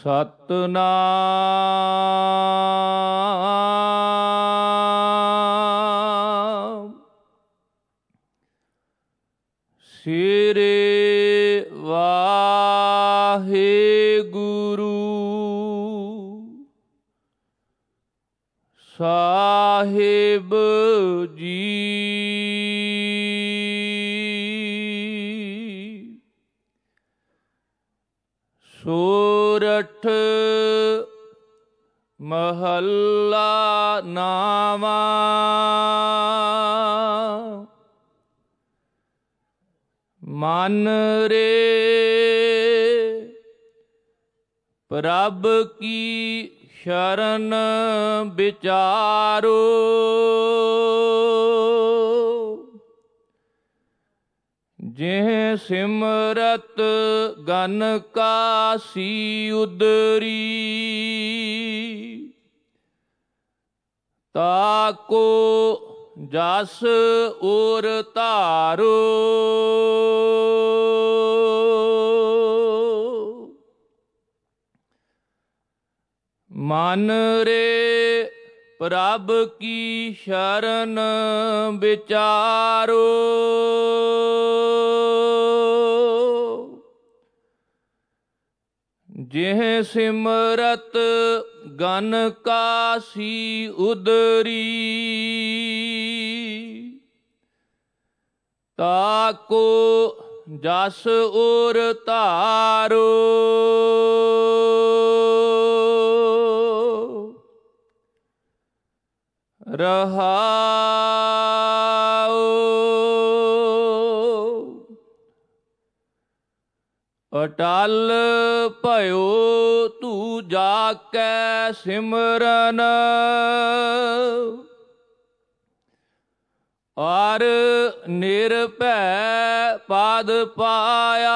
ਸਤਿਨਾਮ ਸ੍ਰੀ ਵਾਹਿਗੁਰੂ ਸਾਹਿਬ ਜੀ। ਸੋਰਠ ਮਹੱਲਾ ਨਾਵਾਂ। ਮਨ ਰੇ ਪ੍ਰਭ ਕੀ ਸ਼ਰਨ ਵਿਚਾਰੋ, ਜਿਹ ਸਿਮਰਤ ਗਨ ਕਾਸੀ ਉਦਰੀ, ਤਾਕੋ ਜਸ ਔਰ ਧਾਰੋ। ਮਨ ਰੇ ਪ੍ਰਭ ਕੀ ਸ਼ਰਨ ਵਿਚਾਰੋ, ਜਿਹ ਸਿਮਰਤ ਗਨ ਕਾਸੀ ਉਦਰੀ, ਤਾਕੋ ਜਸ ਔਰ ਧਾਰੋ। ਰਹਾਉ ਅਟਲ ਭਇਓ ਤੂੰ ਜਾ ਕੈ ਸਿਮਰਨ, ਔਰ ਨਿਰਭੈ ਪਦ ਪਾਇਆ।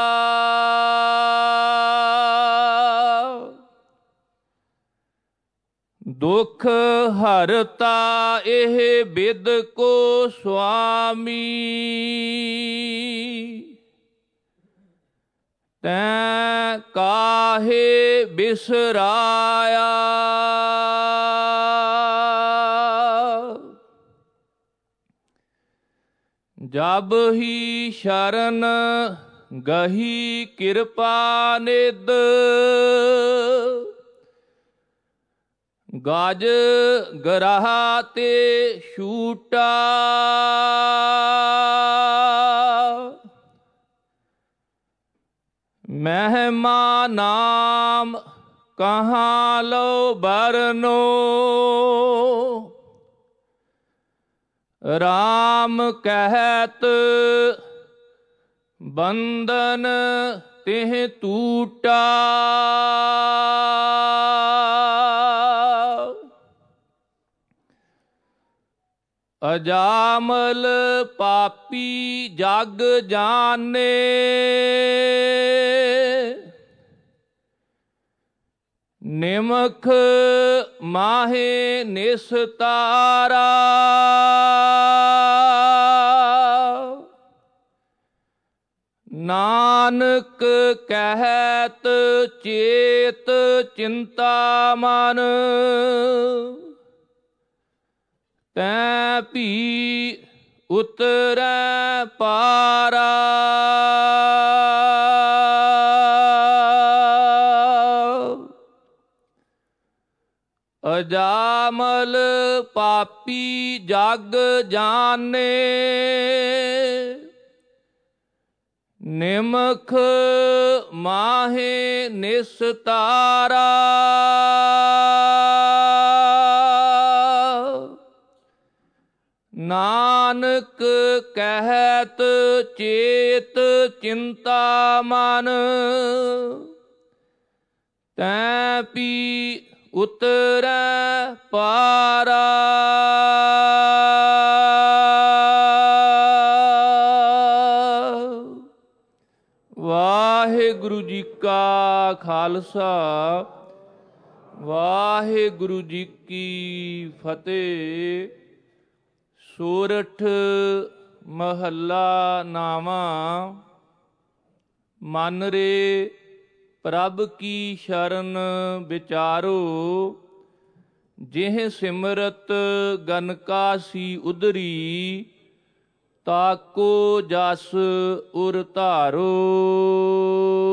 ਦੁਖ ਹਰਤਾ ਇਹ ਬਿਦ ਕੋ ਸੁਆਮੀ, ਤੈਂ ਕਾਹੇ ਬਿਸਰਾਇਆ। ਜਬ ਹੀ ਸ਼ਰਨ ਗਹੀ ਕਿਰਪਾ ਨਿਧ, ਗਜ ਗਰਾਹ ਤੇ ਛੂਟਾ। ਮਹਿਮਾ ਨਾਮ ਕਹਾਂ ਲੋ ਬਰਨੋ, ਰਾਮ ਕਹਿਤ ਬੰਧਨ ਤਿਹ ਟੂਟਾ। ਅਜਾਮਲ ਪਾਪੀ ਜਗ ਜਾਨੇ, ਨਿਮਖ ਮਾਹੇ ਨਿਸਤਾਰਾ। ਨਾਨਕ ਕਹਿਤ ਚੇਤ ਚਿੰਤਾ ਮਨ, ਤੈਂ ਭੀ ਉਤਰੈ ਪਾਰਾ। ਅਜਾਮਲ ਪਾਪੀ ਜਗ ਜਾਨੇ, ਨਿਮਖ ਮਾਹੇ ਨਿਸਤਾਰਾ। ਨਾਨਕ ਕਹਿਤ ਚੇਤ ਚਿੰਤਾ ਮਨ, ਤੈਂ ਭੀ ਉਤਰੈ ਪਾਰਾ। ਵਾਹਿਗੁਰੂ ਜੀ ਕਾ ਖਾਲਸਾ, ਵਾਹਿਗੁਰੂ ਜੀ ਕੀ ਫਤਿਹ। ਸੋਰਠ ਮਹੱਲਾ ਨਾਵਾਂ। ਮਨ ਰੇ ਪ੍ਰਭ ਕੀ ਸ਼ਰਨ ਵਿਚਾਰੋ, ਜਿਹ ਸਿਮਰਤ ਗਨਕਾਸੀ ਉਦਰੀ, ਤਾਕੋ ਜਸ ਉਰ ਧਾਰੋ।